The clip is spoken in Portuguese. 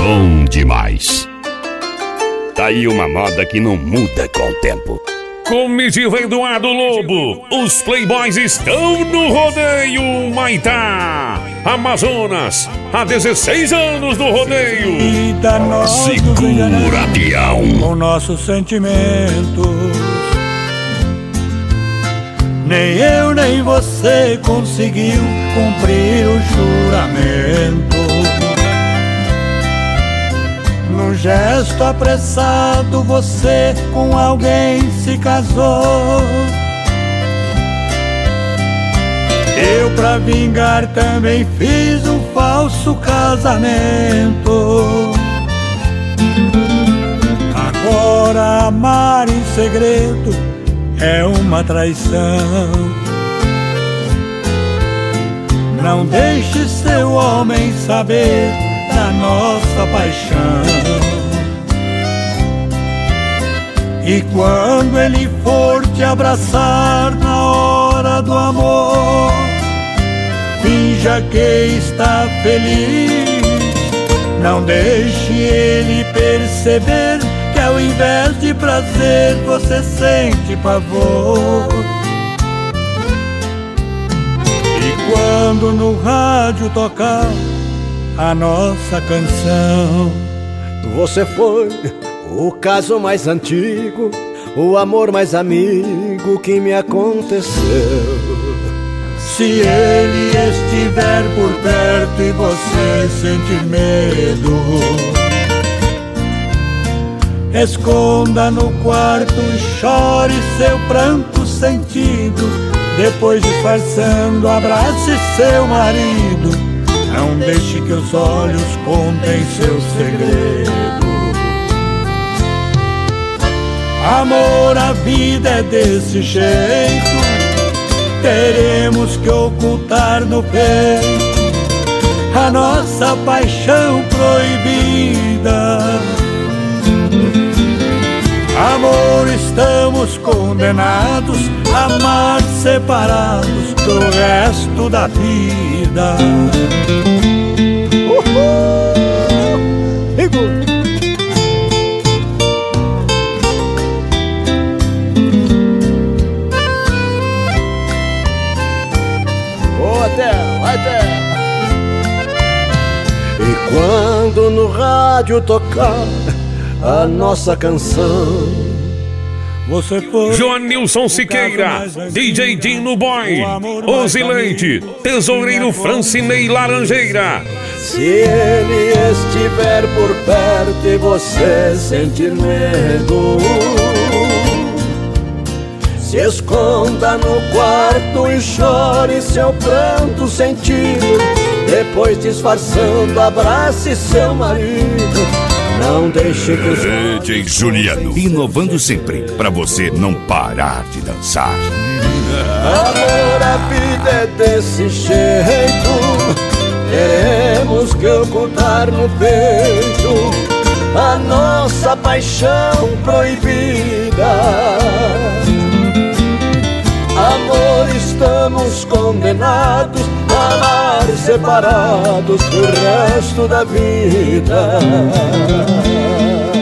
bom demais. Tá aí uma moda que não muda com o tempo. Comitiva Eduardo Lobo, os Playboys estão no rodeio Maitá, Amazonas, há 16 anos no rodeio. Segura, peão. Com nossos sentimentos, nem eu nem você conseguiu cumprir o juramento. Num gesto apressado você com alguém se casou. Eu pra vingar também fiz um falso casamento. Agora amar em segredo é uma traição. Não deixe seu homem saber da nossa paixão. E quando ele for te abraçar na hora do amor, finja que está feliz. Não deixe ele perceber que ao invés de prazer você sente pavor. E quando no rádio tocar a nossa canção, você foi o caso mais antigo, o amor mais amigo que me aconteceu. Se ele estiver por perto e você sentir medo, esconda no quarto e chore seu pranto sentido. Depois disfarçando, abrace seu marido. Não deixe que os olhos contem seu segredo. Amor, a vida é desse jeito. Teremos que ocultar no peito a nossa paixão proibida. Amor, estamos condenados a amar separados do resto da vida. E quando no rádio tocar a nossa canção, você foi Joanilson Siqueira, DJ Dino Boy, Ozzy Leite, Tesoureiro Francinei Laranjeira. se ele estiver por perto e você sentir medo, se esconda no quarto e chore seu pranto sentido. Depois, disfarçando, abrace seu marido. Não deixe que os... DJ Juliano, inovando sempre, pra você não parar de dançar. Amor, a vida é desse jeito. Teremos que ocultar no peito a nossa paixão proibida. Amor, estamos condenados a amar separados pro resto da vida.